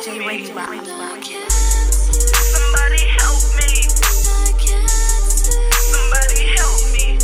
DJ Radio Rock. Somebody help me. Somebody help me.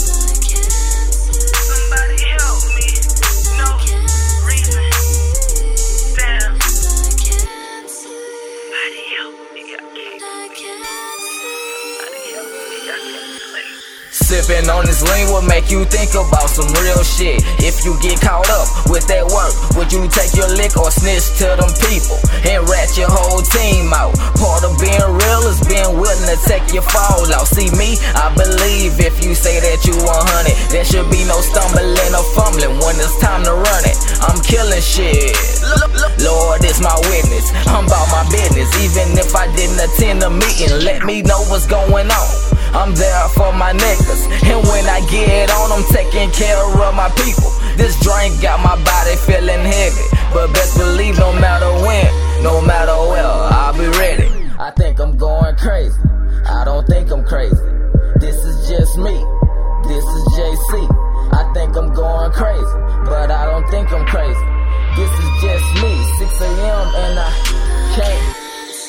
Somebody help me. No reason. Damn. Somebody help me. I can't. Somebody help me. I can't sleep. Sippin' on this lean will make you think about some real shit. If you get caught up with that work, would you take your lick or snitch to them people and rat your whole team out? Part of being real is being willing to take your fall out. See me, I believe if you say that you 100, there should be no stumbling or fumbling when it's time to run it. I'm killing shit. Lord is my witness, I'm about my business. Even if I didn't attend the meeting, let me know what's going on. I'm there for my niggas, and when I get on, I'm taking care of my people. This drink got my body feeling heavy, but best believe no matter when, no matter where, I'll be ready. I think I'm going crazy, I don't think I'm crazy. This is just me, this is JC. I think I'm going crazy, but I don't think I'm crazy. This is just me, 6 a.m. and I can't.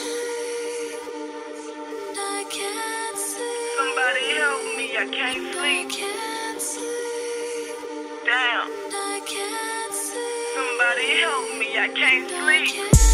Somebody help me. I can't sleep. Damn. Somebody help me. I can't sleep.